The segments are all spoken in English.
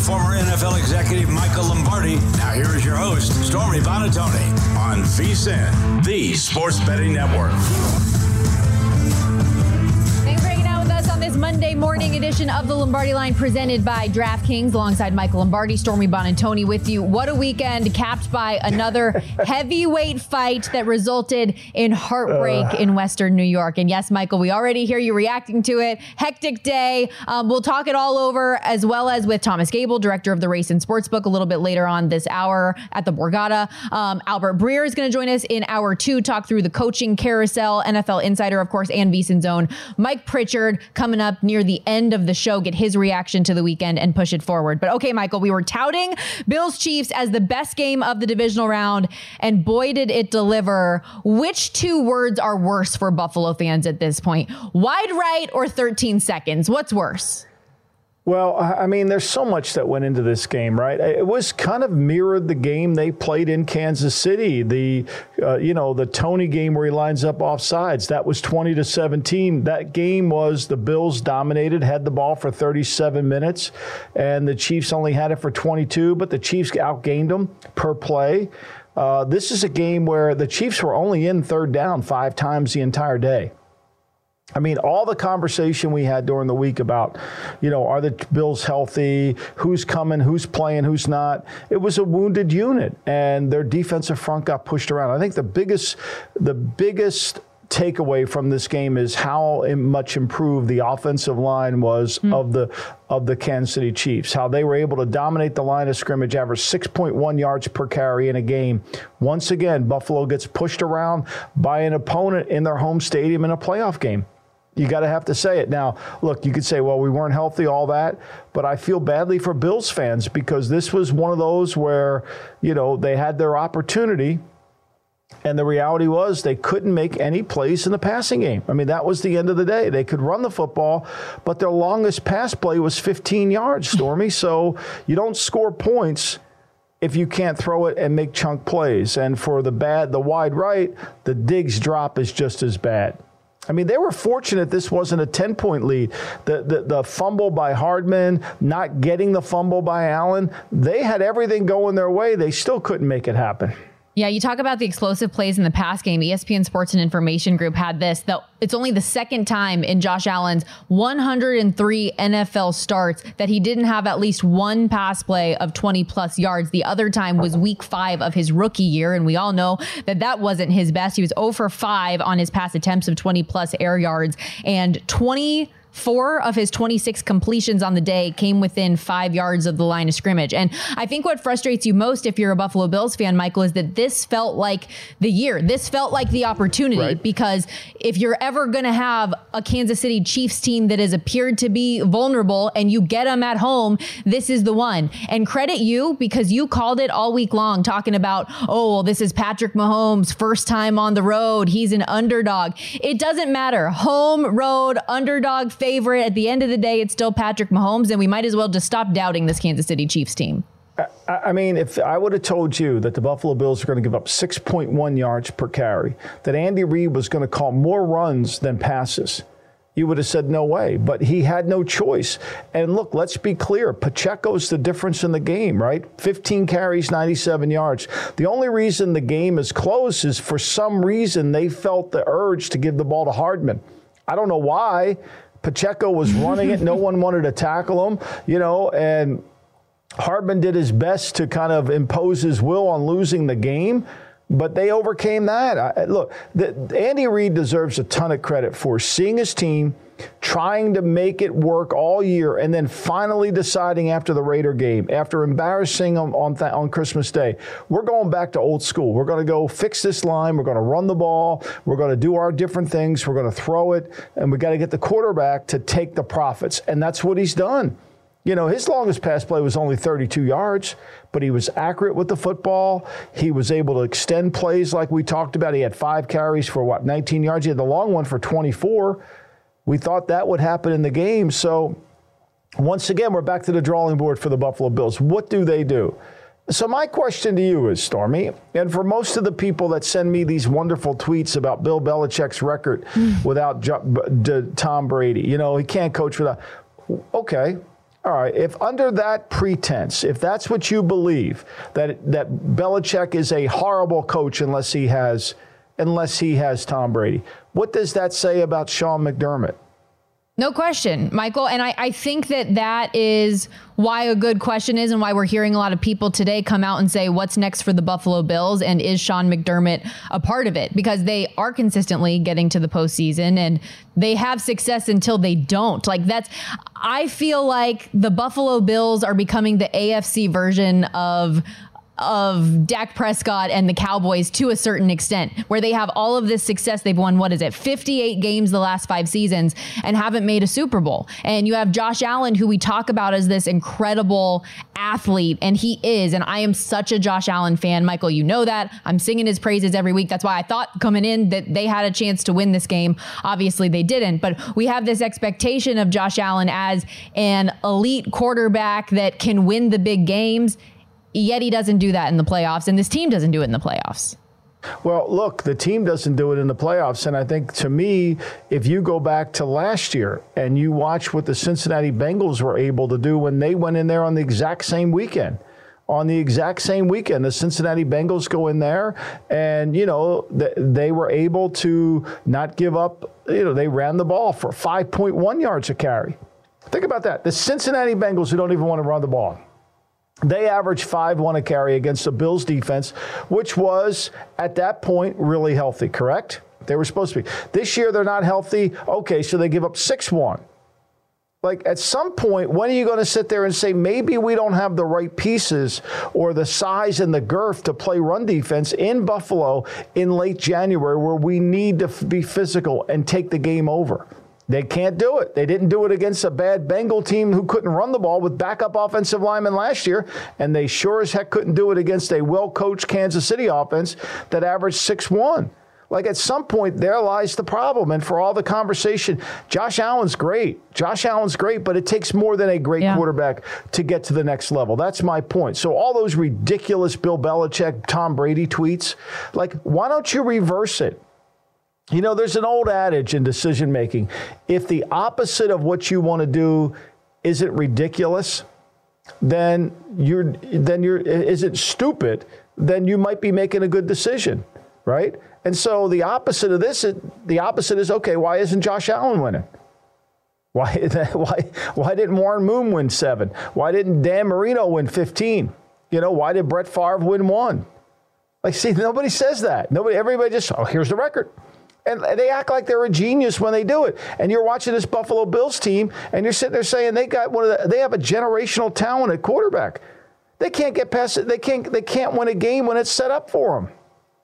former NFL executive Michael Lombardi. Now here is your host, Stormy Buonantony, on VSiN, the Sports Betting Network. Thanks for hanging out with us on this Monday morning edition of the Lombardi Line, presented by DraftKings, alongside Michael Lombardi, Stormy Buonantony with you. What a weekend, capped by another heavyweight fight that resulted in heartbreak in Western New York. And yes, Michael, we already hear you reacting to it. Hectic day. We'll talk it all over, as well as with Thomas Gable, director of the Race and Sportsbook, a little bit later on this hour at the Borgata. Albert Breer is going to join us in hour 2, talk through the coaching carousel. NFL Insider, of course, and VSiN's own Mike Pritchard coming up near the end of the show, get his reaction to the weekend and push it forward. But okay, Michael, we were touting Bills Chiefs as the best game of the divisional round, and boy, did it deliver. Which two words are worse for Buffalo fans at this point? Wide right or 13 seconds? What's worse? Well, I mean, there's so much that went into this game, right? It was kind of mirrored the game they played in Kansas City. The Tony game where he lines up offsides, that was 20-17. That game was the Bills dominated, had the ball for 37 minutes, and the Chiefs only had it for 22, but the Chiefs outgained them per play. This is a game where the Chiefs were only in third down 5 times the entire day. I mean, all the conversation we had during the week about, are the Bills healthy, who's coming, who's playing, who's not, it was a wounded unit, and their defensive front got pushed around. I think the biggest takeaway from this game is how much improved the offensive line was of the Kansas City Chiefs, how they were able to dominate the line of scrimmage, average 6.1 yards per carry in a game. Once again, Buffalo gets pushed around by an opponent in their home stadium in a playoff game. You got to have to say it. Now, look, you could say, well, we weren't healthy, all that, but I feel badly for Bills fans because this was one of those where, they had their opportunity, and the reality was they couldn't make any plays in the passing game. I mean, that was the end of the day. They could run the football, but their longest pass play was 15 yards, Stormy. So you don't score points if you can't throw it and make chunk plays. And for the wide right, the Diggs drop is just as bad. I mean, they were fortunate this wasn't a 10-point lead. The fumble by Hardman, not getting the fumble by Allen, they had everything going their way. They still couldn't make it happen. Yeah, you talk about the explosive plays in the pass game. ESPN Sports and Information Group had this. It's only the second time in Josh Allen's 103 NFL starts that he didn't have at least one pass play of 20-plus yards. The other time was week 5 of his rookie year, and we all know that wasn't his best. He was 0 for 5 on his pass attempts of 20-plus air yards, and 24 of his 26 completions on the day came within 5 yards of the line of scrimmage. And I think what frustrates you most if you're a Buffalo Bills fan, Michael, is that this felt like the year. This felt like the opportunity, right? Because if you're ever going to have a Kansas City Chiefs team that has appeared to be vulnerable and you get them at home, this is the one. And credit you, because you called it all week long, talking about, this is Patrick Mahomes' first time on the road. He's an underdog. It doesn't matter. Home, road, underdog, favorite. At the end of the day, it's still Patrick Mahomes, and we might as well just stop doubting this Kansas City Chiefs team. I mean, if I would have told you that the Buffalo Bills are going to give up 6.1 yards per carry, that Andy Reid was going to call more runs than passes, you would have said no way. But he had no choice. And look, let's be clear. Pacheco's the difference in the game, right? 15 carries, 97 yards. The only reason the game is close is for some reason they felt the urge to give the ball to Hardman. I don't know why. Pacheco was running it. No one wanted to tackle him, and Hardman did his best to kind of impose his will on losing the game, but they overcame that. Andy Reid deserves a ton of credit for seeing his team, trying to make it work all year, and then finally deciding after the Raider game, after embarrassing them on Christmas Day, we're going back to old school. We're going to go fix this line. We're going to run the ball. We're going to do our different things. We're going to throw it, and we got to get the quarterback to take the profits, and that's what he's done. His longest pass play was only 32 yards, but he was accurate with the football. He was able to extend plays like we talked about. He had 5 carries for 19 yards. He had the long one for 24. We thought that would happen in the game. So once again, we're back to the drawing board for the Buffalo Bills. What do they do? So my question to you is, Stormy, and for most of the people that send me these wonderful tweets about Bill Belichick's record without Tom Brady, he can't coach without. Okay, All right, if under that pretense, if that's what you believe, that Belichick is a horrible coach unless he has Tom Brady, what does that say about Sean McDermott? No question, Michael. And I think that is why a good question is, and why we're hearing a lot of people today come out and say, what's next for the Buffalo Bills? And is Sean McDermott a part of it? Because they are consistently getting to the postseason and they have success until they don't. I feel like the Buffalo Bills are becoming the AFC version of Dak Prescott and the Cowboys to a certain extent, where they have all of this success. They've won, 58 games the last 5 seasons and haven't made a Super Bowl. And you have Josh Allen, who we talk about as this incredible athlete, and he is. And I am such a Josh Allen fan, Michael. You know that. I'm singing his praises every week. That's why I thought coming in that they had a chance to win this game. Obviously, they didn't. But we have this expectation of Josh Allen as an elite quarterback that can win the big games. Yet he doesn't do that in the playoffs, and this team doesn't do it in the playoffs. Well, look, the team doesn't do it in the playoffs, and I think, to me, if you go back to last year and you watch what the Cincinnati Bengals were able to do when they went in there on the exact same weekend. The Cincinnati Bengals go in there and, they were able to not give up. They ran the ball for 5.1 yards a carry. Think about that. The Cincinnati Bengals, who don't even want to run the ball, they averaged 5.1 a carry against the Bills defense, which was, at that point, really healthy, correct? They were supposed to be. This year, they're not healthy. Okay, so they give up 6-1. At some point, when are you going to sit there and say, maybe we don't have the right pieces or the size and the girth to play run defense in Buffalo in late January, where we need to be physical and take the game over? They can't do it. They didn't do it against a bad Bengal team who couldn't run the ball with backup offensive linemen last year, and they sure as heck couldn't do it against a well-coached Kansas City offense that averaged 6-1. At some point, there lies the problem. And for all the conversation, Josh Allen's great, but it takes more than a great quarterback to get to the next level. That's my point. So all those ridiculous Bill Belichick, Tom Brady tweets, why don't you reverse it? There's an old adage in decision making. If the opposite of what you want to do isn't ridiculous, then isn't stupid, then you might be making a good decision, right? And so the opposite is, okay, why isn't Josh Allen winning? Why didn't Warren Moon win 7? Why didn't Dan Marino win 15? Why did Brett Favre win 1? Nobody says that. Everybody just, here's the record. And they act like they're a genius when they do it. And you're watching this Buffalo Bills team, and you're sitting there saying they have a generational talent at quarterback. They can't get past it. They can't win a game when it's set up for them.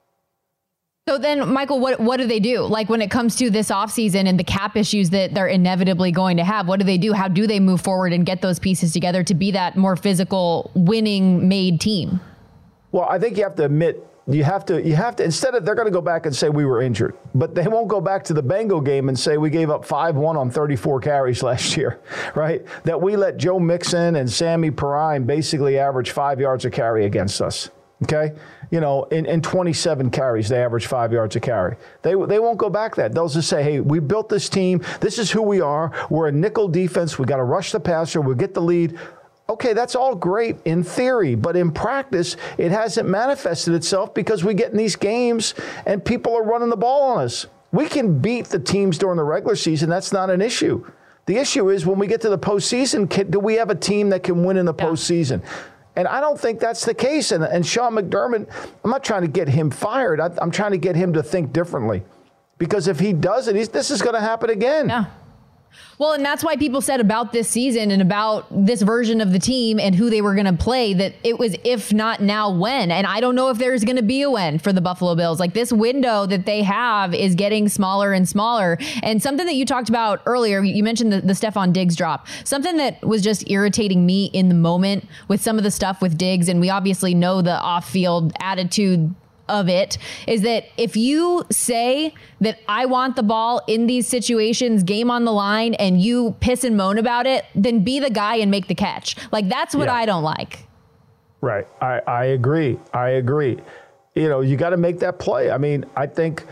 So then, Michael, what do they do? When it comes to this offseason and the cap issues that they're inevitably going to have, what do they do? How do they move forward and get those pieces together to be that more physical, winning-made team? Well, I think you have to admit, you have to, instead of, they're going to go back and say we were injured, but they won't go back to the Bengal game and say we gave up 5-1 on 34 carries last year, right? That we let Joe Mixon and Sammy Perrine basically average 5 yards a carry against us, okay? In 27 carries, they average 5 yards a carry. They won't go back that. They'll just say, hey, we built this team. This is who we are. We're a nickel defense. We got to rush the passer. We'll get the lead. Okay, that's all great in theory, but in practice, it hasn't manifested itself because we get in these games and people are running the ball on us. We can beat the teams during the regular season. That's not an issue. The issue is when we get to the postseason, do we have a team that can win in the postseason? And I don't think that's the case. And Sean McDermott, I'm not trying to get him fired. I'm trying to get him to think differently. Because if he doesn't, this is going to happen again. Yeah. Well, and that's why people said about this season and about this version of the team and who they were going to play that it was if not now when. And I don't know if there's going to be a when for the Buffalo Bills. This window that they have is getting smaller and smaller. And something that you talked about earlier, you mentioned the Stephon Diggs drop. Something that was just irritating me in the moment with some of the stuff with Diggs, and we obviously know the off-field attitude of it, is that if you say that I want the ball in these situations, game on the line, and you piss and moan about it, then be the guy and make the catch. That's what I don't like. Right. I agree. You got to make that play. I mean, I think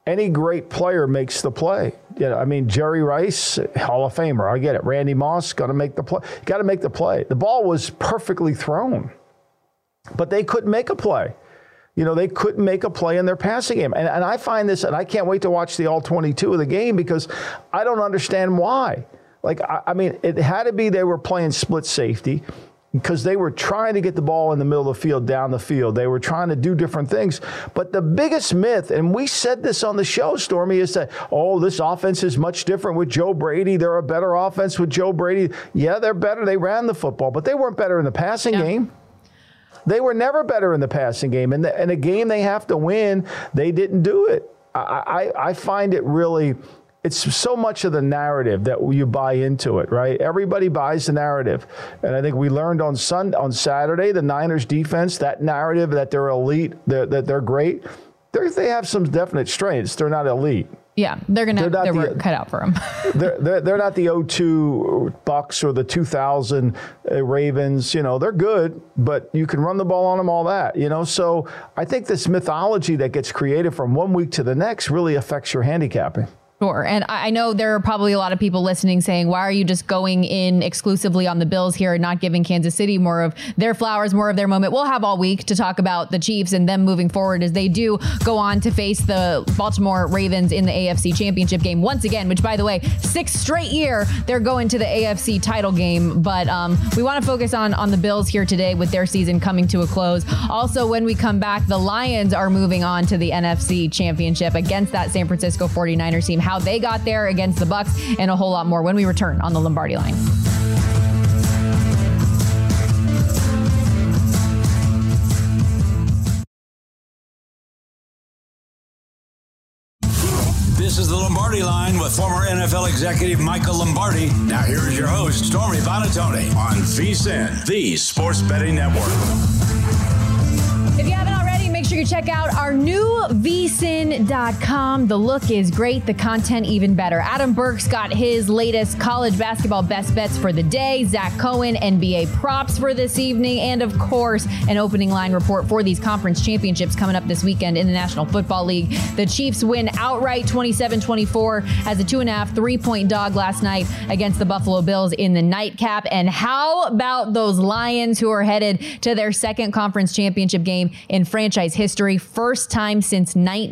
any great player makes the play. I mean, Jerry Rice, Hall of Famer. I get it. Randy Moss, got to make the play. Got to make the play. The ball was perfectly thrown, but they couldn't make a play. They couldn't make a play in their passing game. And I find this, and I can't wait to watch the all 22 of the game because I don't understand why. I mean, it had to be they were playing split safety because they were trying to get the ball in the middle of the field, down the field. They were trying to do different things. But the biggest myth, and we said this on the show, Stormy, is that, this offense is much different with Joe Brady. They're a better offense with Joe Brady. Yeah, they're better. They ran the football, but they weren't better in the passing game. They were never better in the passing game. And in a game they have to win, they didn't do it. I find it really, it's so much of the narrative that you buy into it, right? Everybody buys the narrative. And I think we learned on Saturday, the Niners defense, that narrative that they're elite, that they're great. They have some definite strengths. They're not elite. Yeah, they're going to have their work cut out for them. they're not the 2002 Bucks or the 2000 Ravens. They're good, but you can run the ball on them, all that. So I think this mythology that gets created from one week to the next really affects your handicapping. Sure. And I know there are probably a lot of people listening saying, why are you just going in exclusively on the Bills here and not giving Kansas City more of their flowers, more of their moment? We'll have all week to talk about the Chiefs and them moving forward as they do go on to face the Baltimore Ravens in the AFC Championship game once again, which, by the way, 6th straight year they're going to the AFC title game. But we want to focus on the Bills here today with their season coming to a close. Also, when we come back, the Lions are moving on to the NFC Championship against that San Francisco 49ers team. How they got there against the Bucks, and a whole lot more when we return on the Lombardi Line. This is the Lombardi Line with former NFL executive Michael Lombardi. Now here is your host, Stormy Buonantony, on VSiN, the Sports Betting Network. If you haven't already, make sure you check out our new vsin.com. The look is great. The content even better. Adam Burke's got his latest college basketball best bets for the day. Zach Cohen, NBA props for this evening. And of course, an opening line report for these conference championships coming up this weekend in the National Football League. The Chiefs win outright 27-24 as a 2.5, 3-point dog last night against the Buffalo Bills in the nightcap. And how about those Lions who are headed to their second conference championship game in franchise history? First time since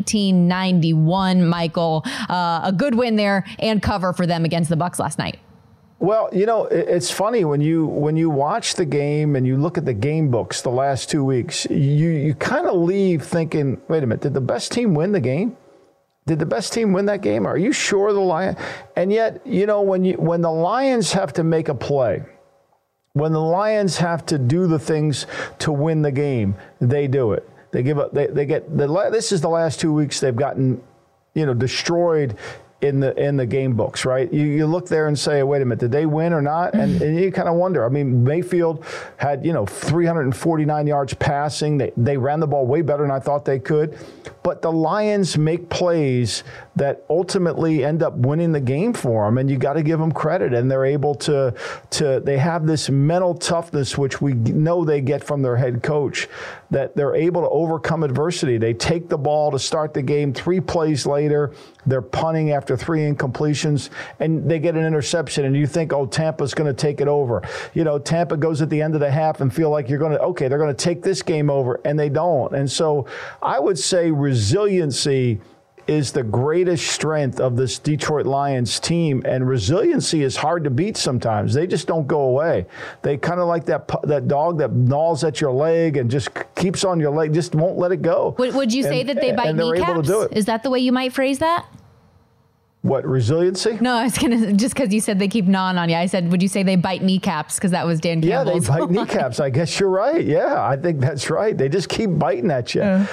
1991, Michael. A good win there and cover for them against the Bucs last night. Well, it's funny when you watch the game and you look at the game books the last 2 weeks, you kind of leave thinking, wait a minute, did the best team win the game? Did the best team win that game? Are you sure the Lions? And yet, when the Lions have to make a play, when the Lions have to do the things to win the game, they do it. They give up. They get this is the last 2 weeks they've gotten, destroyed in the game books, right? You look there and say, wait a minute, did they win or not? And you kind of wonder. I mean, Mayfield had 349 yards passing. They ran the ball way better than I thought they could. But the Lions make plays that ultimately end up winning the game for them, and you got to give them credit. And they're able to they have this mental toughness, which we know they get from their head coach, that they're able to overcome adversity. They take the ball to start the game. 3 plays later, they're punting after 3 incompletions, and they get an interception, and you think, oh, Tampa's going to take it over. Tampa goes at the end of the half and feel like they're going to take this game over, and they don't. And so I would say resiliency is the greatest strength of this Detroit Lions team, and resiliency is hard to beat sometimes. They just don't go away. They kind of like that dog that gnaws at your leg and just keeps on your leg, just won't let it go. Would you say that they bite kneecaps? Able to do it. Is that the way you might phrase that? What, resiliency? No, I was just because you said they keep gnawing on you. I said, would you say they bite kneecaps? Because that was Dan Campbell's. Yeah, they bite kneecaps. I guess you're right. Yeah, I think that's right. They just keep biting at you. Yeah.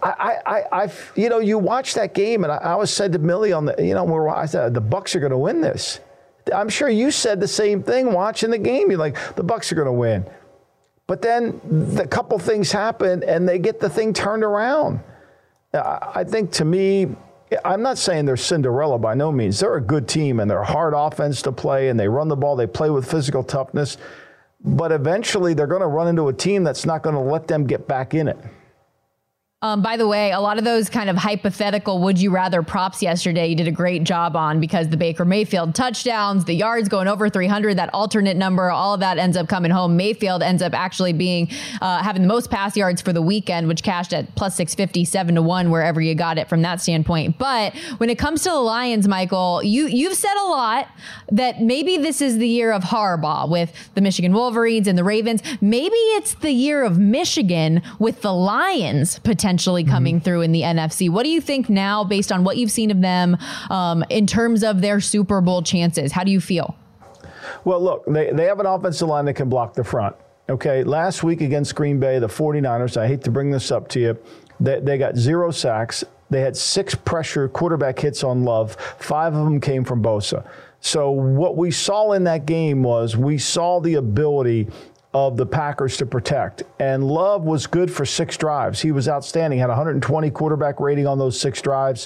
You watch that game, and I was said to Millie on the, I said the Bucs are going to win this. I'm sure you said the same thing watching the game. You're like, the Bucs are going to win. But then a couple things happen, and they get the thing turned around. I think, to me, I'm not saying they're Cinderella by no means. They're a good team, and they're a hard offense to play, and they run the ball. They play with physical toughness. But eventually, they're going to run into a team that's not going to let them get back in it. By the way, a lot of those kind of hypothetical would you rather props yesterday, you did a great job on, because the Baker Mayfield touchdowns, the yards going over 300, that alternate number, all of that ends up coming home. Mayfield ends up actually being having the most pass yards for the weekend, which cashed at plus 650, 7-1, wherever you got it from that standpoint. But when it comes to the Lions, Michael, you've said a lot that maybe this is the year of Harbaugh with the Michigan Wolverines and the Ravens. Maybe it's the year of Michigan with the Lions potentially coming through in the NFC. What do you think now, based on what you've seen of them in terms of their Super Bowl chances? How do you feel? Well, look, they have an offensive line that can block the front. Okay, last week against Green Bay, the 49ers, I hate to bring this up to you, they got 0 sacks. They had 6 pressure quarterback hits on Love. 5 of them came from Bosa. So what we saw in that game was we saw the ability of the Packers to protect. And Love was good for 6 drives. He was outstanding. Had 120 quarterback rating on those 6 drives,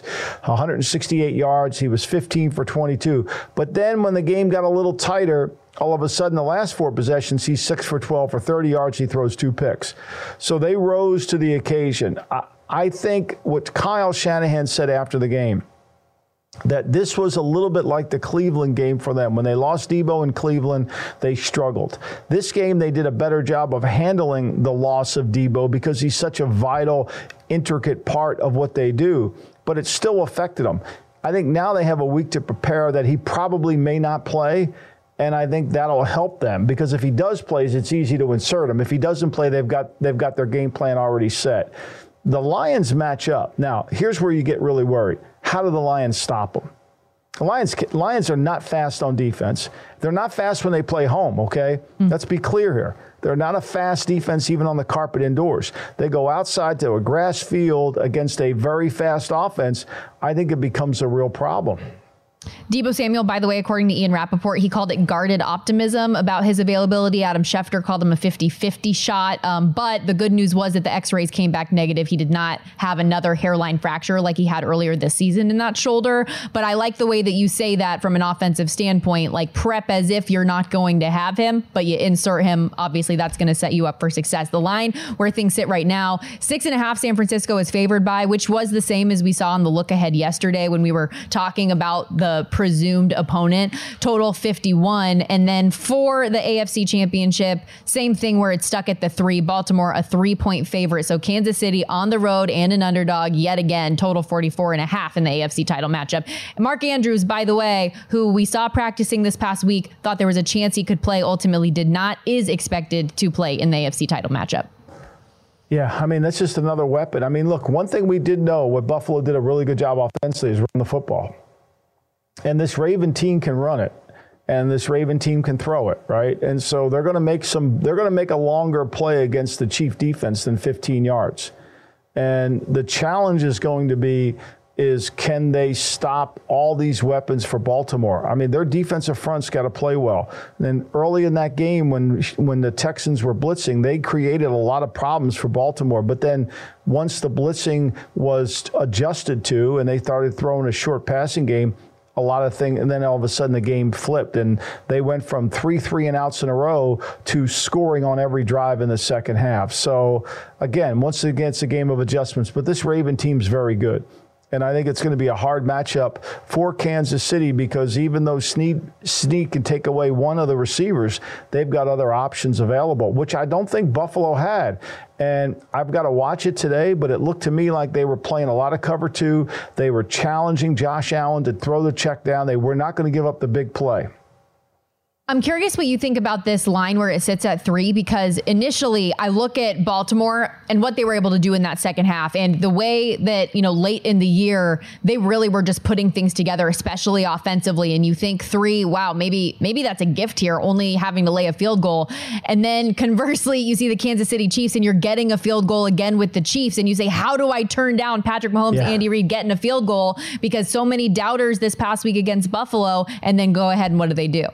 168 yards. He was 15 for 22. But then when the game got a little tighter, all of a sudden the last 4 possessions, he's 6 for 12 for 30 yards. He throws 2 picks. So they rose to the occasion. I think what Kyle Shanahan said after the game, that this was a little bit like the Cleveland game for them. When they lost Debo in Cleveland, they struggled. This game, they did a better job of handling the loss of Debo because he's such a vital, intricate part of what they do, but it still affected them. I think now they have a week to prepare that he probably may not play, and I think that'll help them because if he does play, it's easy to insert him. If he doesn't play, they've got their game plan already set. The Lions match up. Now, here's where you get really worried. How do the Lions stop them? The Lions are not fast on defense. They're not fast when they play home, okay? Let's be clear here. They're not a fast defense even on the carpet indoors. They go outside to a grass field against a very fast offense. I think it becomes a real problem. Debo Samuel, by the way, according to Ian Rappaport, he called it guarded optimism about his availability. Adam Schefter called him a 50-50 shot. But the good news was that the x-rays came back negative. He did not have another hairline fracture like he had earlier this season in that shoulder. But I like the way that you say that from an offensive standpoint, like prep as if you're not going to have him, but you insert him. Obviously, that's going to set you up for success. The line where things sit right now, 6.5 San Francisco is favored by, which was the same as we saw on the look ahead yesterday when we were talking about the presumed opponent. Total 51. And then for the AFC Championship, same thing where it's stuck at the 3. Baltimore, a 3-point favorite. So Kansas City on the road and an underdog yet again. Total 44.5 in the AFC title matchup. And Mark Andrews, by the way, who we saw practicing this past week, thought there was a chance he could play, ultimately did not, is expected to play in the AFC title matchup. Yeah, I mean, that's just another weapon. I mean, look, one thing we did know, what Buffalo did a really good job offensively is run the football. And this Raven team can run it, and this Raven team can throw it, right? And so they're going to make a longer play against the Chief defense than 15 yards. And the challenge is going to be can they stop all these weapons for Baltimore? I mean, their defensive front's got to play well. And then early in that game when the Texans were blitzing, they created a lot of problems for Baltimore. But then once the blitzing was adjusted to and they started throwing a short passing game, a lot of things, and then all of a sudden the game flipped, and they went from 3 3-and-outs in a row to scoring on every drive in the second half. So, again, once again, it's a game of adjustments, but this Raven team's very good. And I think it's going to be a hard matchup for Kansas City because even though Snead can take away one of the receivers, they've got other options available, which I don't think Buffalo had. And I've got to watch it today, but it looked to me like they were playing a lot of cover 2. They were challenging Josh Allen to throw the check down. They were not going to give up the big play. I'm curious what you think about this line where it sits at 3, because initially I look at Baltimore and what they were able to do in that second half and the way that, late in the year, they really were just putting things together, especially offensively. And you think 3, wow, maybe that's a gift here, only having to lay a field goal. And then conversely, you see the Kansas City Chiefs and you're getting a field goal again with the Chiefs. And you say, how do I turn down Patrick Mahomes, Andy Reid getting a field goal? Because so many doubters this past week against Buffalo, and then go ahead and what do?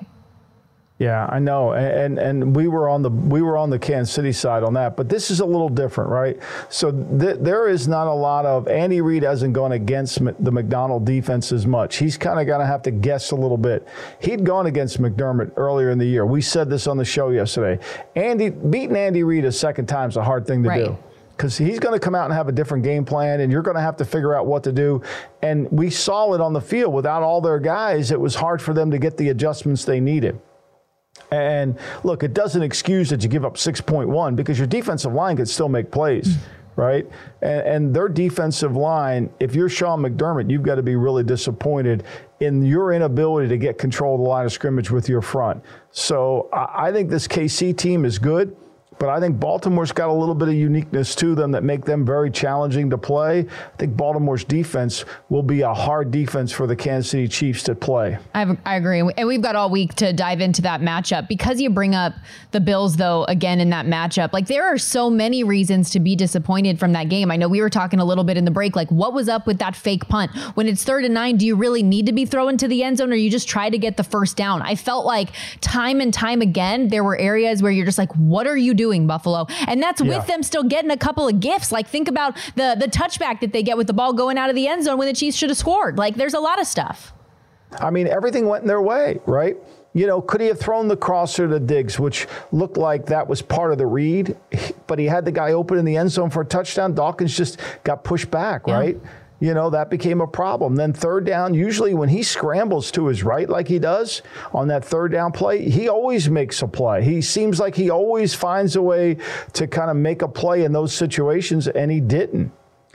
Yeah, I know, and we were on the Kansas City side on that, but this is a little different, right? So there is not a lot of Andy Reid hasn't gone against the McDonald defense as much. He's kind of going to have to guess a little bit. He'd gone against McDermott earlier in the year. We said this on the show yesterday. Beating Andy Reid a second time is a hard thing to do. because he's going to come out and have a different game plan, and you're going to have to figure out what to do. And we saw it on the field. Without all their guys, it was hard for them to get the adjustments they needed. And look, it doesn't excuse that you give up 6.1 because your defensive line could still make plays, right? And their defensive line, if you're Sean McDermott, you've got to be really disappointed in your inability to get control of the line of scrimmage with your front. So I think this KC team is good. But I think Baltimore's got a little bit of uniqueness to them that make them very challenging to play. I think Baltimore's defense will be a hard defense for the Kansas City Chiefs to play. I agree. And we've got all week to dive into that matchup. Because you bring up the Bills, though, again, in that matchup, like there are so many reasons to be disappointed from that game. I know we were talking a little bit in the break, like what was up with that fake punt? When it's 3rd and 9, do you really need to be throwing to the end zone or you just try to get the first down? I felt like time and time again, there were areas where you're just like, what are you doing, Buffalo? And that's with them still getting a couple of gifts. Like think about the touchback that they get with the ball going out of the end zone when the Chiefs should have scored. Like there's a lot of stuff. I mean, everything went in their way, right? You know, could he have thrown the crosser to Diggs, which looked like that was part of the read, but he had the guy open in the end zone for a touchdown. Dawkins just got pushed back, right? You know, that became a problem. Then 3rd down, usually when he scrambles to his right like he does on that 3rd down play, he always makes a play. He seems like he always finds a way to kind of make a play in those situations, and he didn't.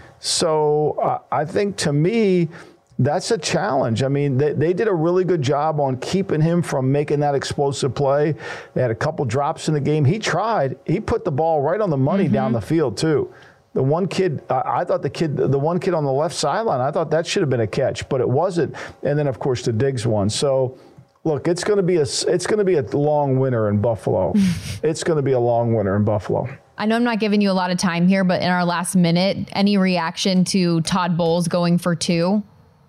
So I think to me, that's a challenge. I mean, they did a really good job on keeping him from making that explosive play. They had a couple drops in the game. He tried. He put the ball right on the money down the field, too. The one kid, I thought the one kid on the left sideline, I thought that should have been a catch, but it wasn't. And then, of course, the Diggs one. So, look, it's going to be a long winter in Buffalo. It's going to be a long winter in Buffalo. I know I'm not giving you a lot of time here, but in our last minute, any reaction to Todd Bowles going for 2?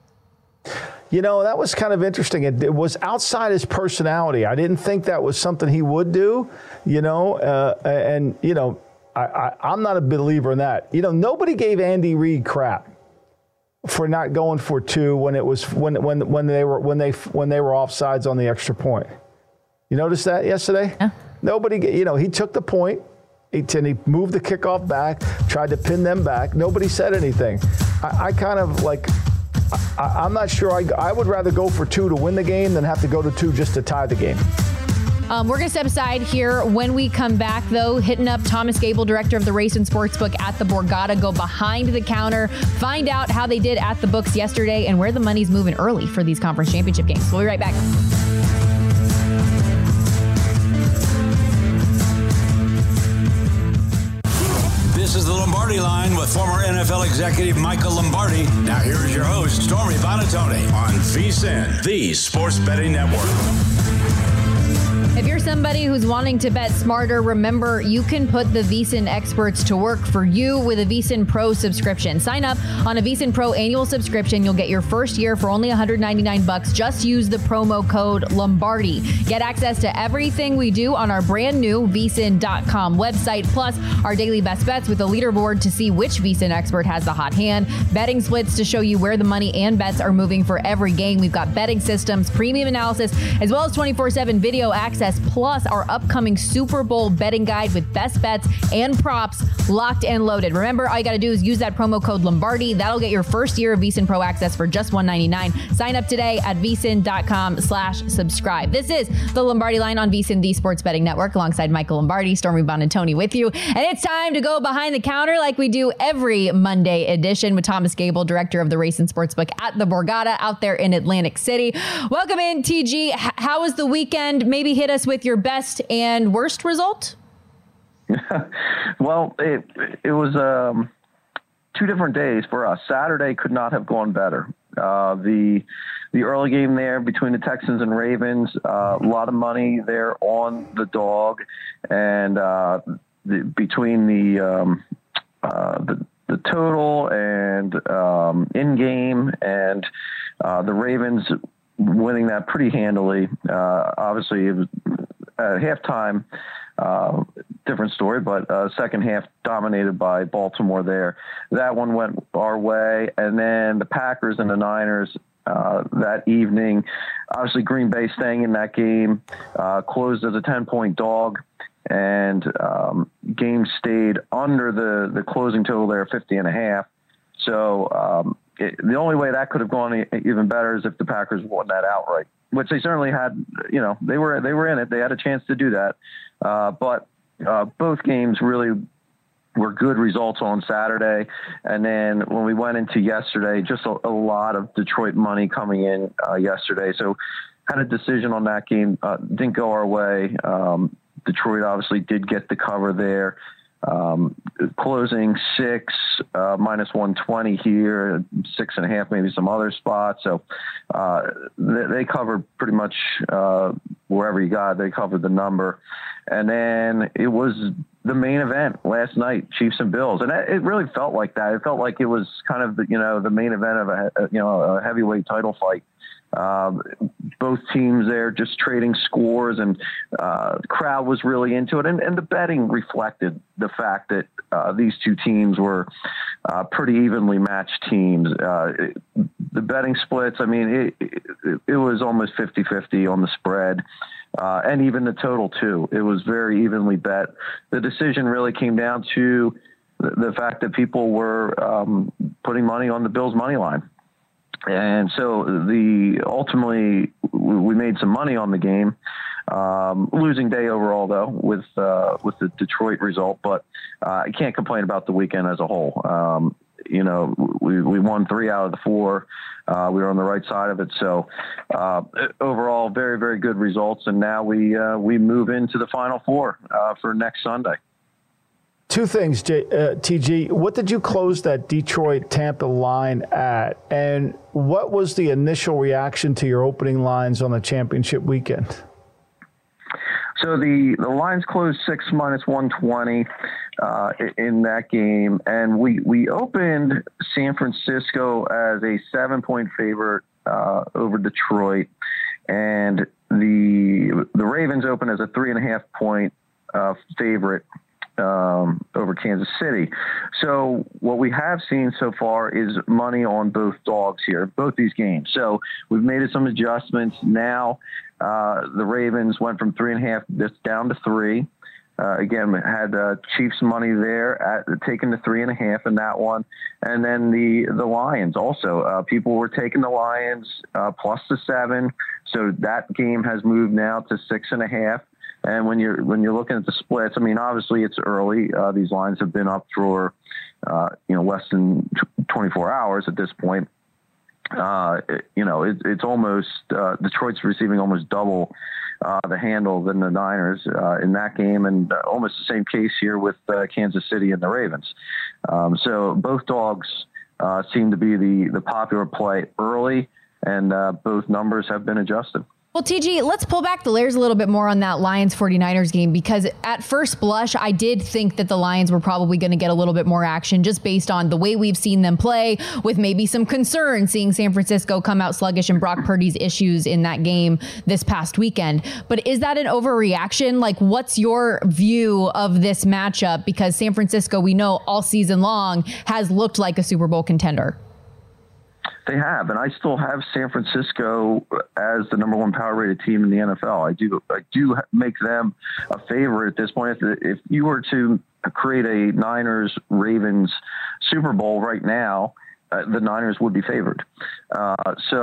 You know, that was kind of interesting. It was outside his personality. I didn't think that was something he would do, you know, and, you know, I'm not a believer in that. You know, nobody gave Andy Reid crap for not going for 2 when it was when they were offsides on the extra point. You noticed that yesterday? Yeah. Nobody, you know, he took the point. He moved the kickoff back, tried to pin them back. Nobody said anything. I kind of like. I'm not sure. I would rather go for 2 to win the game than have to go to 2 just to tie the game. We're going to step aside here. When we come back, though, hitting up Thomas Gable, director of the Race and Sportsbook at the Borgata. Go behind the counter, find out how they did at the books yesterday and where the money's moving early for these conference championship games. We'll be right back. This is the Lombardi Line with former NFL executive Michael Lombardi. Now here's your host, Stormy Buonantony on VSiN, the Sports Betting Network. If you're somebody who's wanting to bet smarter, remember you can put the VSiN experts to work for you with a VSiN Pro subscription. Sign up on a VSiN Pro annual subscription. You'll get your first year for only $199. Just use the promo code Lombardi. Get access to everything we do on our brand new VSiN.com website, plus our daily best bets with a leaderboard to see which VSiN expert has the hot hand, betting splits to show you where the money and bets are moving for every game. We've got betting systems, premium analysis, as well as 24/7 video access, plus our upcoming Super Bowl betting guide with best bets and props locked and loaded. Remember, all you got to do is use that promo code Lombardi. That'll get your first year of VSiN Pro access for just $199. Sign up today at VSiN.com/subscribe. This is the Lombardi Line on VSiN, the Sports Betting Network, alongside Michael Lombardi, Stormy Buonantony with you. And it's time to go behind the counter like we do every Monday edition with Thomas Gable, director of the Race and Sportsbook at the Borgata out there in Atlantic City. Welcome in, TG. How was the weekend? Maybe hit us with your best and worst result? Well, it was 2 different days for us. Saturday could not have gone better. The early game there between the Texans and Ravens, a lot of money there on the dog, and between the total and in game and the Ravens winning that pretty handily. Obviously, it was at halftime, different story, but second half dominated by Baltimore there. That one went our way. And then the Packers and the Niners that evening, obviously Green Bay staying in that game, closed as a 10-point dog. and game stayed under the closing total there, 50.5. So the only way that could have gone even better is if the Packers won that outright, which they certainly had. They were in it. They had a chance to do that, but both games really were good results on Saturday. And then when we went into yesterday, just a lot of Detroit money coming in yesterday. So had a decision on that game. Didn't go our way. Detroit obviously did get the cover there. Closing 6, minus 120 here, 6.5, maybe some other spots. So they covered pretty much wherever you got, they covered the number. And then it was the main event last night, Chiefs and Bills. And it really felt like that. It felt like it was kind of the main event of a heavyweight title fight. Both teams there just trading scores, and the crowd was really into it. And the betting reflected the fact that these two teams were pretty evenly matched teams. The betting splits, I mean, it was almost 50-50 on the spread. And even the total too. It was very evenly bet. The decision really came down to the fact that people were putting money on the Bills money line. And so ultimately we made some money on the game. Losing day overall though with the Detroit result, but I can't complain about the weekend as a whole. We won 3 out of the 4. We were on the right side of it. So overall, very, very good results. And now we move into the Final Four for next Sunday. Two things, TG. What did you close that Detroit-Tampa line at? And what was the initial reaction to your opening lines on the championship weekend? So the lines closed 6 minus 120 in that game, and we opened San Francisco as a 7-point favorite over Detroit, and the Ravens opened as a 3.5-point favorite over Kansas City. So what we have seen so far is money on both dogs here, both these games. So we've made some adjustments. Now the Ravens went from 3.5 down to 3. Again, had Chiefs money there taking the 3.5 in that one. And then the Lions also, people were taking the Lions plus the 7. So that game has moved now to 6.5. And when you're looking at the splits, I mean, obviously it's early. These lines have been up for, less than 24 hours at this point. It's almost Detroit's receiving almost double the handle than the Niners in that game, and almost the same case here with Kansas City and the Ravens. So both dogs seem to be the popular play early, and both numbers have been adjusted. Well, TG, let's pull back the layers a little bit more on that Lions-49ers game, because at first blush, I did think that the Lions were probably going to get a little bit more action just based on the way we've seen them play, with maybe some concern seeing San Francisco come out sluggish and Brock Purdy's issues in that game this past weekend. But is that an overreaction? Like, what's your view of this matchup? Because San Francisco, we know all season long, has looked like a Super Bowl contender. They have, and I still have San Francisco as the number 1 power rated team in the NFL. I do make them a favorite at this point. If you were to create a Niners-Ravens Super Bowl right now, the Niners would be favored. I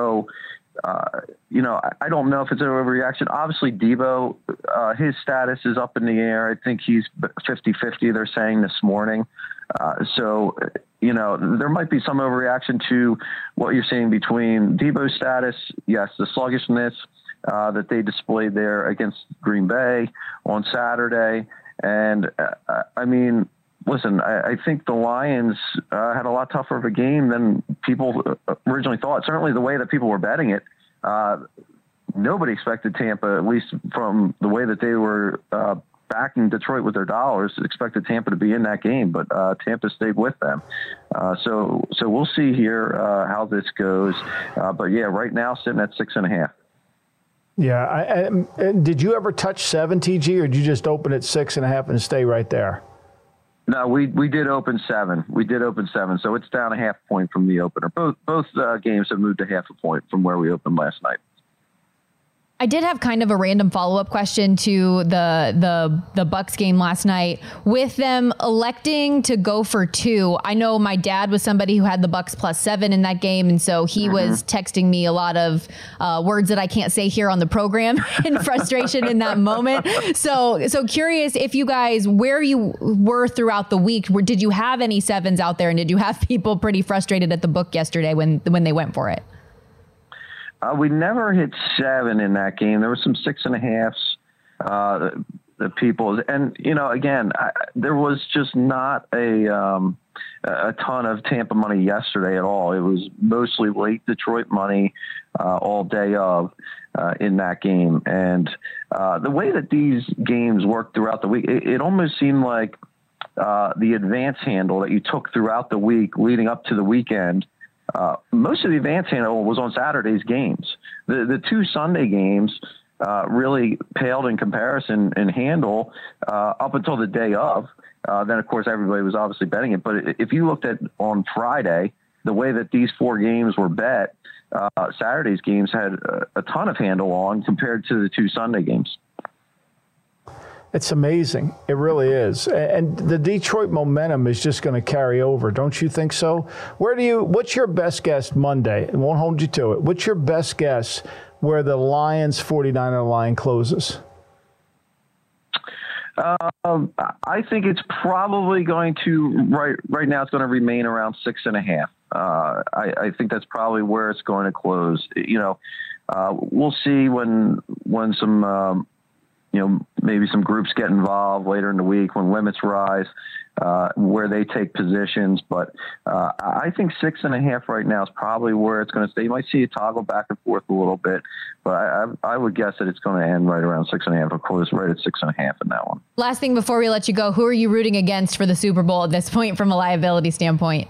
don't know if it's an overreaction. Obviously, Debo, his status is up in the air. I think he's 50-50, they're saying this morning. There might be some overreaction to what you're seeing between Debo's status, yes, the sluggishness that they displayed there against Green Bay on Saturday. And, listen, I think the Lions had a lot tougher of a game than people originally thought. Certainly the way that people were betting it, nobody expected Tampa, at least from the way that they were backing Detroit with their dollars, expected Tampa to be in that game, but Tampa stayed with them. So we'll see here how this goes. But yeah, right now sitting at 6.5. Yeah. And did you ever touch 7, TG, or did you just open at 6.5 and stay right there? No, we did open 7. We did open 7, so it's down a half point from the opener. Both games have moved a half a point from where we opened last night. I did have kind of a random follow-up question to the Bucks game last night. With them electing to go for 2, I know my dad was somebody who had the Bucks +7 in that game, and so he was texting me a lot of words that I can't say here on the program in frustration in that moment. So curious if you guys, where you were throughout the week, did you have any 7s out there, and did you have people pretty frustrated at the book yesterday when they went for it? We never hit 7 in that game. There were some 6.5s, the people. And, again, there was just not a ton of Tampa money yesterday at all. It was mostly late Detroit money all day of in that game. And the way that these games worked throughout the week, it almost seemed like the advance handle that you took throughout the week leading up to the weekend, most of the advance handle was on Saturday's games. The 2 Sunday games really paled in comparison in handle up until the day of. Then, of course, everybody was obviously betting it. But if you looked at on Friday, the way that these 4 games were bet, Saturday's games had a ton of handle on compared to the 2 Sunday games. It's amazing. It really is. And the Detroit momentum is just going to carry over. Don't you think so? What's your best guess Monday? I won't hold you to it. What's your best guess where the Lions 49er line closes? I think it's probably going to, right now it's going to remain around 6.5. I think that's probably where it's going to close. We'll see when some, maybe some groups get involved later in the week when limits rise, where they take positions. But I think 6.5 right now is probably where it's going to stay. You might see it toggle back and forth a little bit, but I would guess that it's going to end right around 6.5, or close right at 6.5 in that one. Last thing before we let you go, who are you rooting against for the Super Bowl at this point from a liability standpoint?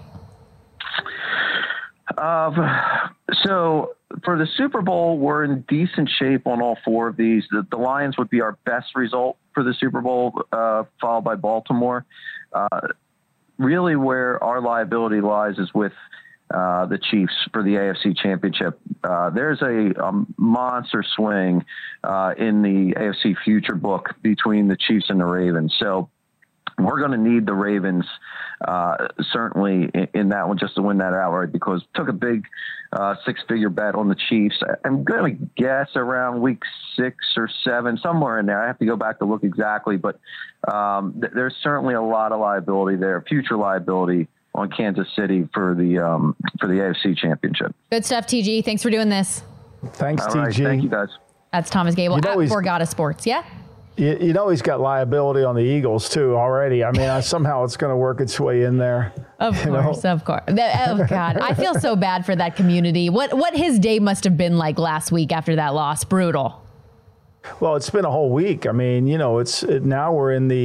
So for the Super Bowl, we're in decent shape on all 4 of these. The Lions would be our best result for the Super Bowl, followed by Baltimore. Really where our liability lies is with the Chiefs for the AFC Championship. There's a monster swing in the AFC future book between the Chiefs and the Ravens. So we're going to need the Ravens certainly in that one just to win that outright, because took a big 6-figure bet on the Chiefs. I'm going to guess around week 6 or 7, somewhere in there. I have to go back to look exactly, but there's certainly a lot of liability there, future liability on Kansas City for the AFC Championship. Good stuff, TG. Thanks for doing this. Thanks, All TG. right, thank you, guys. That's Thomas Gable at Borgata Sports. Yeah. You know he's got liability on the Eagles, too, already. I mean, somehow it's going to work its way in there. Of course. Oh, God. I feel so bad for that community. What his day must have been like last week after that loss. Brutal. Well, it's been a whole week. I mean, now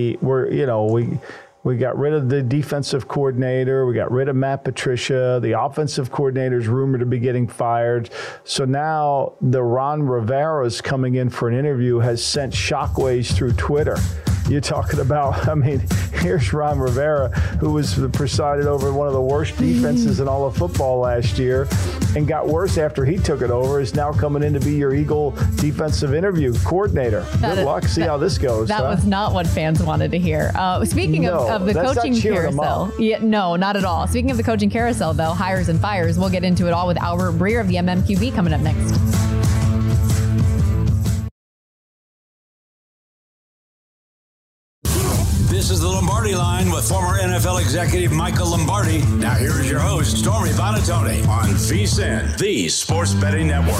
we got rid of the defensive coordinator. We got rid of Matt Patricia. The offensive coordinator is rumored to be getting fired. So now the Ron Rivera is coming in for an interview, has sent shockwaves through Twitter. You're talking about, I mean, here's Ron Rivera, who was presided over one of the worst defenses in all of football last year and got worse after he took it over, is now coming in to be your Eagle defensive interview coordinator. Good luck. See how this goes. That was not what fans wanted to hear. Speaking of the coaching carousel. Yeah, no, not at all. Speaking of the coaching carousel, though, hires and fires, we'll get into it all with Albert Breer of the MMQB coming up next. This is the Lombardi Line with former NFL executive Michael Lombardi. Now here is your host, Stormy Buonantony, on VSiN, the Sports Betting Network.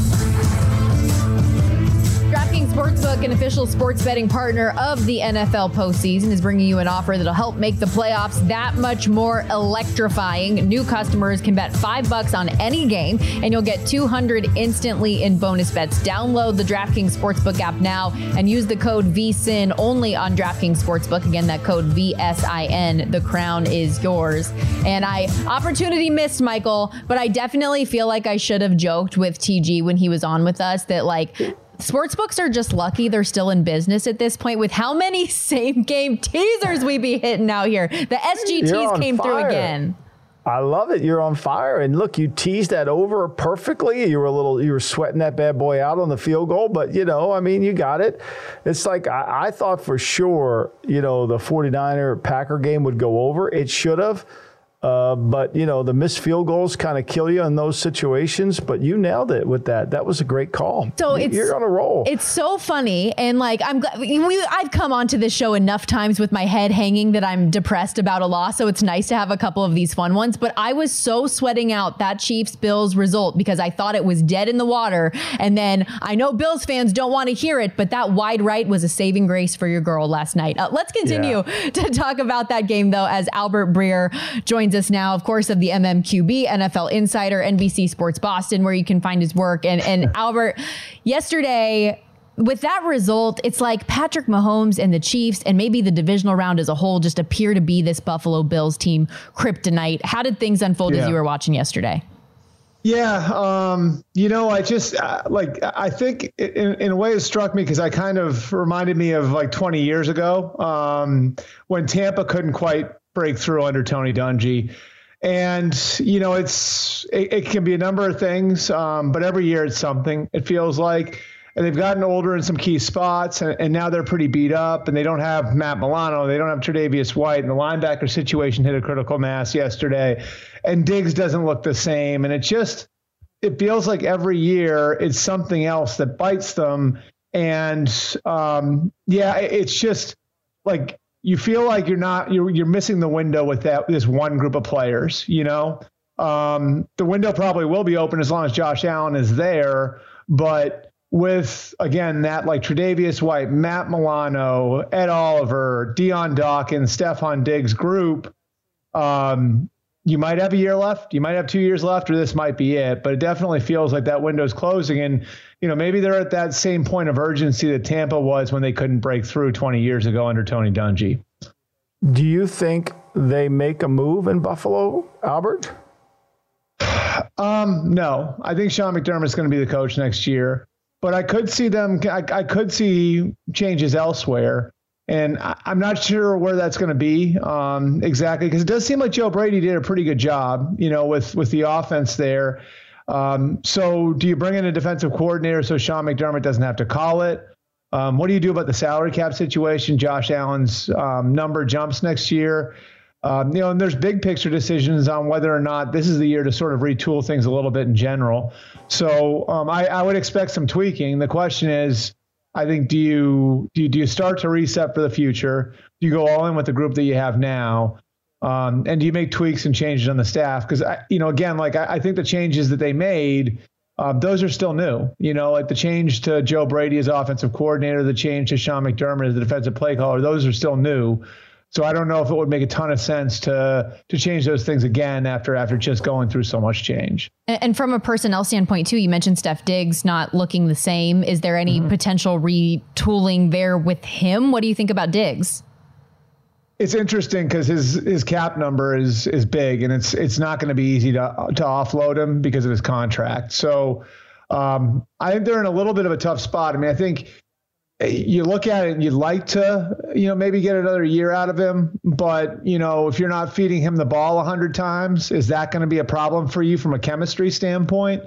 DraftKings Sportsbook, an official sports betting partner of the NFL postseason, is bringing you an offer that'll help make the playoffs that much more electrifying. New customers can bet $5 on any game, and you'll get $200 instantly in bonus bets. Download the DraftKings Sportsbook app now and use the code VSiN only on DraftKings Sportsbook. Again, that code VSIN. The crown is yours. And opportunity missed, Michael, but I definitely feel like I should have joked with TG when he was on with us that, sportsbooks are just lucky they're still in business at this point with how many same game teasers we be hitting out here. The SGTs came through again. I love it. You're on fire. And look, you teased that over perfectly. You were sweating that bad boy out on the field goal, but you got it. It's like, I thought for sure, the 49er Packer game would go over. It should have. But the missed field goals kind of kill you in those situations. But you nailed it with that. That was a great call. So you're on a roll. It's so funny, and I'm glad I've come onto this show enough times with my head hanging that I'm depressed about a loss. So it's nice to have a couple of these fun ones. But I was so sweating out that Chiefs-Bills result because I thought it was dead in the water. And then I know Bills fans don't want to hear it, but that wide right was a saving grace for your girl last night. Let's continue to talk about that game though, as Albert Breer joins us now, of course, of the MMQB, NFL Insider, NBC Sports Boston, where you can find his work. And Albert, yesterday, with that result, it's like Patrick Mahomes and the Chiefs and maybe the divisional round as a whole just appear to be this Buffalo Bills team kryptonite. How did things unfold as you were watching yesterday? Yeah, I think in a way it struck me because I kind of reminded me of 20 years ago when Tampa couldn't quite break through under Tony Dungy. And, it can be a number of things, but every year it's something, it feels like. And they've gotten older in some key spots, and now they're pretty beat up, and they don't have Matt Milano. They don't have Tre'Davious White, and the linebacker situation hit a critical mass yesterday. And Diggs doesn't look the same. And it feels like every year it's something else that bites them. And, it's just like, you feel like you're missing the window with this one group of players, The window probably will be open as long as Josh Allen is there, but with, again, that like Tre'Davious White, Matt Milano, Ed Oliver, Deion Dawkins, Stephon Diggs group, you might have a year left, you might have 2 years left, or this might be it, but it definitely feels like that window's closing. And, maybe they're at that same point of urgency that Tampa was when they couldn't break through 20 years ago under Tony Dungy. Do you think they make a move in Buffalo, Albert? No, I think Sean McDermott's going to be the coach next year, but I could see I could see changes elsewhere. And I'm not sure where that's going to be exactly, because it does seem like Joe Brady did a pretty good job, with the offense there. So do you bring in a defensive coordinator so Sean McDermott doesn't have to call it? What do you do about the salary cap situation? Josh Allen's number jumps next year. And there's big picture decisions on whether or not this is the year to sort of retool things a little bit in general. So I would expect some tweaking. The question is, I think, do you start to reset for the future? Do you go all in with the group that you have now? And do you make tweaks and changes on the staff? Because, I think the changes that they made, those are still new. Like the change to Joe Brady as offensive coordinator, the change to Sean McDermott as the defensive play caller, those are still new. So I don't know if it would make a ton of sense to change those things again after just going through so much change. And from a personnel standpoint, too, you mentioned Steph Diggs not looking the same. Is there any potential retooling there with him? What do you think about Diggs? It's interesting because his cap number is big, and it's not going to be easy to offload him because of his contract. So I think they're in a little bit of a tough spot. I mean, I think you look at it and you'd like to, maybe get another year out of him. But, if you're not feeding him the ball 100 times, is that going to be a problem for you from a chemistry standpoint?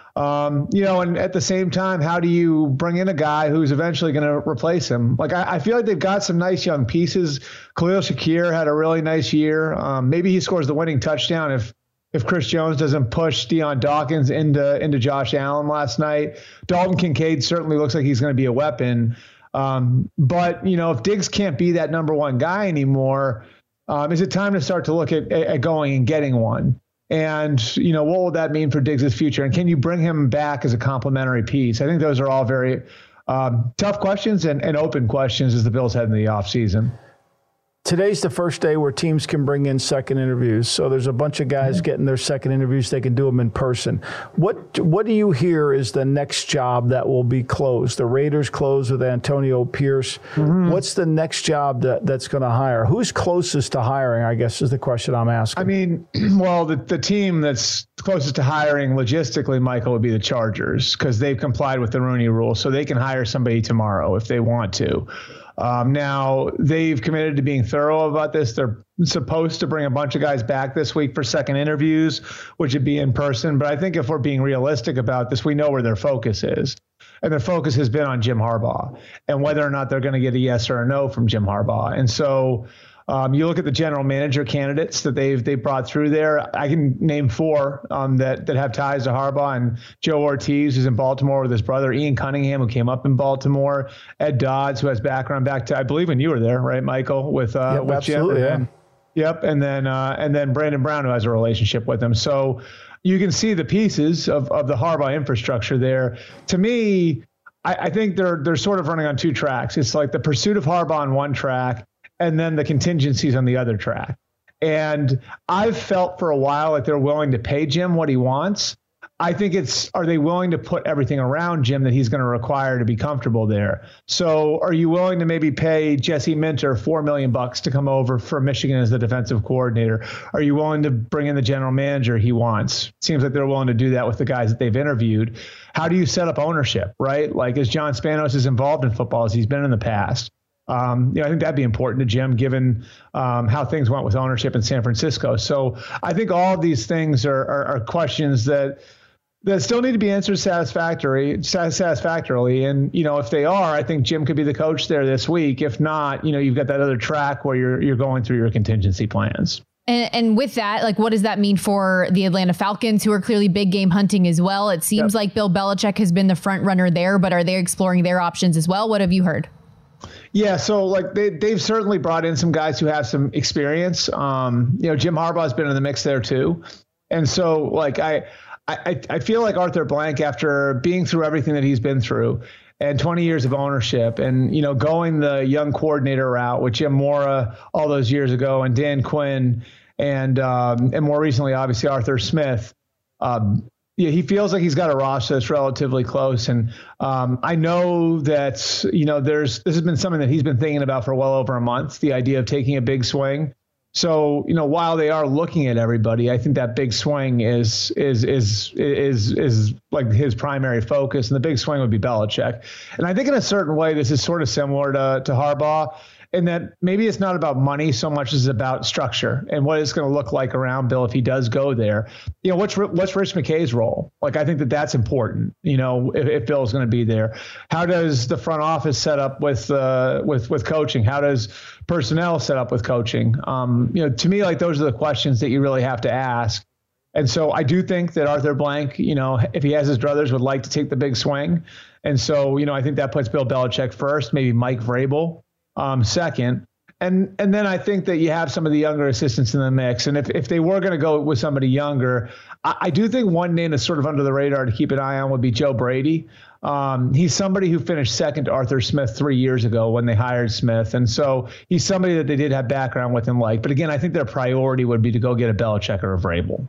And at the same time, how do you bring in a guy who's eventually going to replace him? Like, I feel like they've got some nice young pieces. Khalil Shakir had a really nice year. Maybe he scores the winning touchdown if Chris Jones doesn't push Deion Dawkins into Josh Allen last night. Dalton Kincaid certainly looks like he's going to be a weapon. But, if Diggs can't be that number one guy anymore, is it time to start to look at going and getting one? And, what will that mean for Diggs' future? And can you bring him back as a complementary piece? I think those are all very tough questions and open questions as the Bills head into the offseason. Today's the first day where teams can bring in second interviews. So there's a bunch of guys getting their second interviews. They can do them in person. What do you hear is the next job that will be closed? The Raiders closed with Antonio Pierce. What's the next job that's going to hire? Who's closest to hiring, I guess, is the question I'm asking. I mean, well, the team that's closest to hiring logistically, Michael, would be the Chargers because they've complied with the Rooney Rule. So they can hire somebody tomorrow if they want to. Now, they've committed to being thorough about this. They're supposed to bring a bunch of guys back this week for second interviews, which would be in person. But I think if we're being realistic about this, we know where their focus is. And their focus has been on Jim Harbaugh and whether or not they're going to get a yes or a no from Jim Harbaugh. And so you look at the general manager candidates that they brought through there. I can name 4 that have ties to Harbaugh, and Joe Ortiz, who's in Baltimore with his brother, Ian Cunningham, who came up in Baltimore, Ed Dodds, who has background back to, I believe when you were there, right, Michael, with absolutely, Jim. Yep, and then Brandon Brown, who has a relationship with him. So you can see the pieces of the Harbaugh infrastructure there. To me, I think they're sort of running on 2 tracks. It's like the pursuit of Harbaugh on one track, and then the contingencies on the other track. And I've felt for a while that they're willing to pay Jim what he wants. I think are they willing to put everything around Jim that he's going to require to be comfortable there? So are you willing to maybe pay Jesse Minter $4 million to come over from Michigan as the defensive coordinator? Are you willing to bring in the general manager he wants? Seems like they're willing to do that with the guys that they've interviewed. How do you set up ownership, right? Like, is John Spanos as involved in football as he's been in the past? I think that'd be important to Jim, given how things went with ownership in San Francisco. So I think all of these things are questions that still need to be answered satisfactorily. And, if they are, I think Jim could be the coach there this week. If not, you've got that other track where you're going through your contingency plans. And with that, like, what does that mean for the Atlanta Falcons, who are clearly big game hunting as well? It seems like Bill Belichick has been the front runner there, but are they exploring their options as well? What have you heard? Yeah, so like they've certainly brought in some guys who have some experience. Jim Harbaugh's been in the mix there too, and so like I feel like Arthur Blank, after being through everything that he's been through and 20 years of ownership, and going the young coordinator route with Jim Mora all those years ago, and Dan Quinn, and more recently obviously Arthur Smith. He feels like he's got a roster that's relatively close. And I know that, this has been something that he's been thinking about for well over a month, the idea of taking a big swing. So, while they are looking at everybody, I think that big swing is like his primary focus. And the big swing would be Belichick. And I think in a certain way, this is sort of similar to Harbaugh, in that maybe it's not about money so much as about structure and what it's going to look like around Bill if he does go there. What's Rich McKay's role? Like, I think that's important, if Bill's going to be there. How does the front office set up with coaching? How does personnel set up with coaching? To me, like, those are the questions that you really have to ask. And so I do think that Arthur Blank, if he has his druthers, would like to take the big swing. And so, I think that puts Bill Belichick first, maybe Mike Vrabel second. And then I think that you have some of the younger assistants in the mix. And if they were going to go with somebody younger, I do think one name that's sort of under the radar to keep an eye on would be Joe Brady. He's somebody who finished second to Arthur Smith 3 years ago when they hired Smith. And so he's somebody that they did have background with and like. But again, I think their priority would be to go get a Belichick or a Vrabel.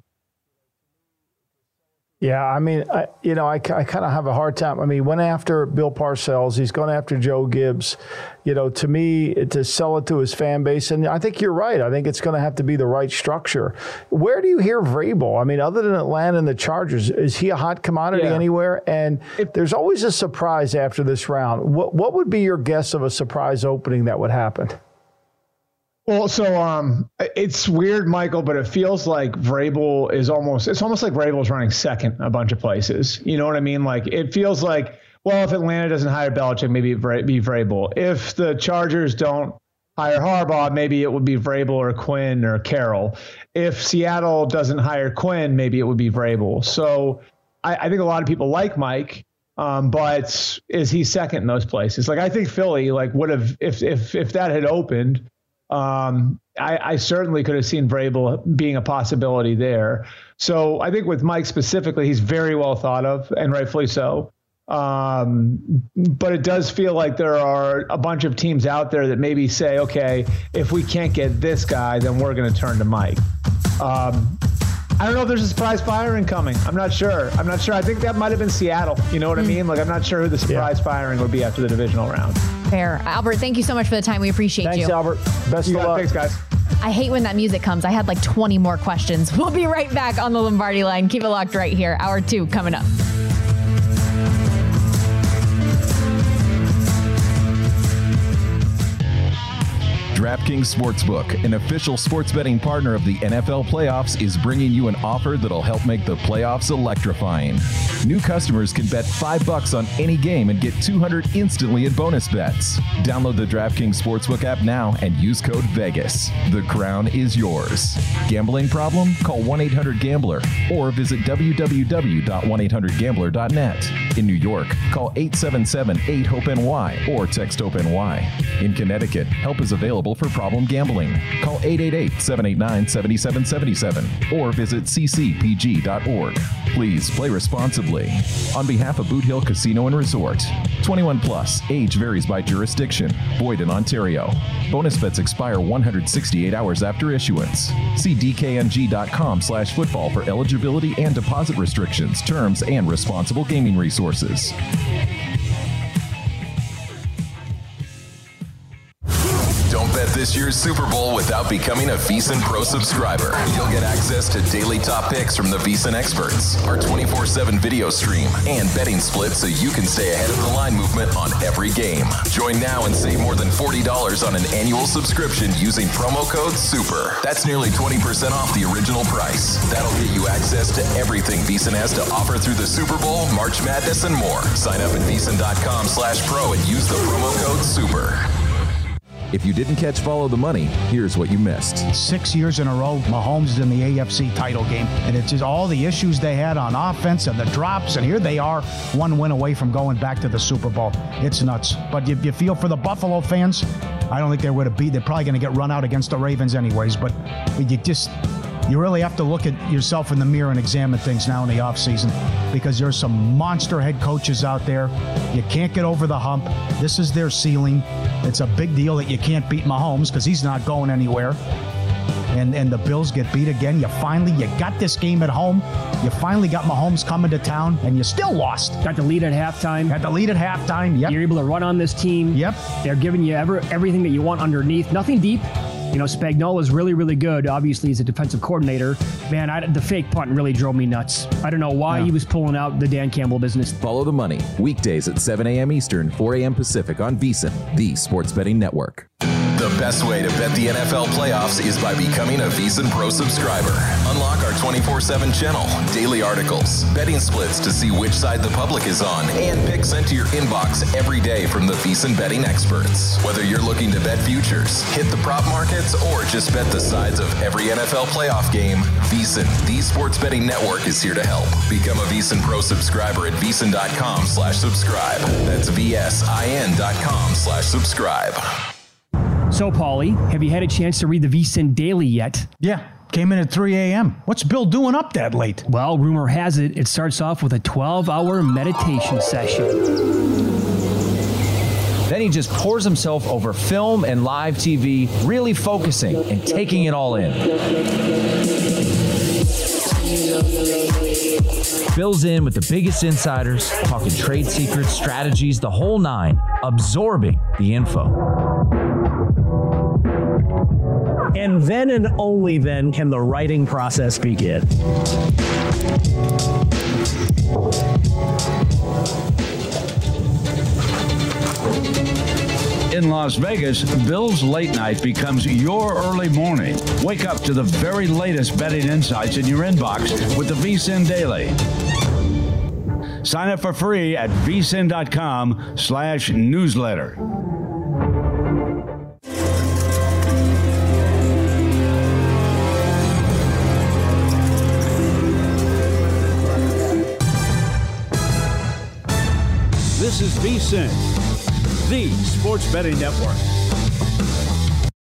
Yeah, I mean, I kind of have a hard time. I mean, he went after Bill Parcells. He's going after Joe Gibbs. To me, to sell it to his fan base. And I think you're right. I think it's going to have to be the right structure. Where do you hear Vrabel? I mean, other than Atlanta and the Chargers, is he a hot commodity anywhere? And there's always a surprise after this round. What would be your guess of a surprise opening that would happen? Well, so it's weird, Michael, but it feels like Vrabel is it's almost like Vrabel's running second a bunch of places. You know what I mean? Like, it feels like, well, if Atlanta doesn't hire Belichick, maybe it'd be Vrabel. If the Chargers don't hire Harbaugh, maybe it would be Vrabel or Quinn or Carroll. If Seattle doesn't hire Quinn, maybe it would be Vrabel. So I think a lot of people like Mike. But is he second in those places? Like, I think Philly would have, if that had opened, I certainly could have seen Vrabel being a possibility there. So I think with Mike specifically, he's very well thought of, and rightfully so. But it does feel like there are a bunch of teams out there that maybe say, okay, if we can't get this guy, then we're going to turn to Mike. I don't know if there's a surprise firing coming. I'm not sure. I think that might have been Seattle. You know what I mean? Like, I'm not sure who the surprise firing would be after the divisional round. Fair. Albert, thank you so much for the time. We appreciate you. Thanks, Albert. Best of luck. Thanks, guys. I hate when that music comes. I had like 20 more questions. We'll be right back on the Lombardi Line. Keep it locked right here. Hour 2 coming up. DraftKings Sportsbook, an official sports betting partner of the NFL playoffs, is bringing you an offer that'll help make the playoffs electrifying. New customers can bet $5 on any game and get $200 instantly in bonus bets. Download the DraftKings Sportsbook app now and use code VEGAS. The crown is yours. Gambling problem? Call 1-800-GAMBLER or visit www.1800gambler.net. In New York, call 877-8-HOPE-NY or text HOPE-NY. In Connecticut, help is available for problem gambling. Call 888-789-7777 or visit ccpg.org. Please play responsibly. On behalf of Boot Hill Casino and Resort, 21 plus, age varies by jurisdiction, void in Ontario. Bonus bets expire 168 hours after issuance. See dkng.com/football for eligibility and deposit restrictions, terms, and responsible gaming resources. Don't bet this year's Super Bowl without becoming a VSiN Pro subscriber. You'll get access to daily top picks from the VSiN experts, our 24/7 video stream, and betting splits so you can stay ahead of the line movement on every game. Join now and save more than $40 on an annual subscription using promo code SUPER. That's nearly 20% off the original price. That'll get you access to everything VSiN has to offer through the Super Bowl, March Madness, and more. Sign up at VSiN.com/pro and use the promo code SUPER. If you didn't catch Follow the Money, here's what you missed. 6 years in a row, Mahomes is in the AFC title game. And it's just all the issues they had on offense and the drops. And here they are, one win away from going back to the Super Bowl. It's nuts. But you feel for the Buffalo fans, I don't think they're going to beat. They're probably going to get run out against the Ravens anyways. But you really have to look at yourself in the mirror and examine things now in the offseason, because there's some monster head coaches out there. You can't get over the hump. This is their ceiling. It's a big deal that you can't beat Mahomes because he's not going anywhere. And the Bills get beat again. You got this game at home. You finally got Mahomes coming to town, and you still lost. Got the lead at halftime. Yep. You're able to run on this team. Yep. They're giving you everything that you want underneath. Nothing deep. Spagnuolo is really, really good. Obviously, he's a defensive coordinator. Man, the fake punt really drove me nuts. I don't know why he was pulling out the Dan Campbell business. Follow the Money, weekdays at 7 a.m. Eastern, 4 a.m. Pacific on VSiN, the sports betting network. The best way to bet the NFL playoffs is by becoming a VSiN Pro subscriber. Unlock our 24/7 channel, daily articles, betting splits to see which side the public is on, and picks sent to your inbox every day from the VSiN betting experts. Whether you're looking to bet futures, hit the prop markets, or just bet the sides of every NFL playoff game, VSiN, the sports betting network, is here to help. Become a VSiN Pro subscriber at VSiN.com/subscribe. That's VSIN.com/subscribe. So, Paulie, have you had a chance to read the VSiN Daily yet? Yeah, came in at 3 a.m. What's Bill doing up that late? Well, rumor has it starts off with a 12-hour meditation session. Then he just pours himself over film and live TV, really focusing and taking it all in. Bill's in with the biggest insiders, talking trade secrets, strategies, the whole nine, absorbing the info. And then and only then can the writing process begin. In Las Vegas, Bill's Late Night becomes your early morning. Wake up to the very latest betting insights in your inbox with the VSiN Daily. Sign up for free at vsin.com/newsletter. This is VSiN, the sports betting network.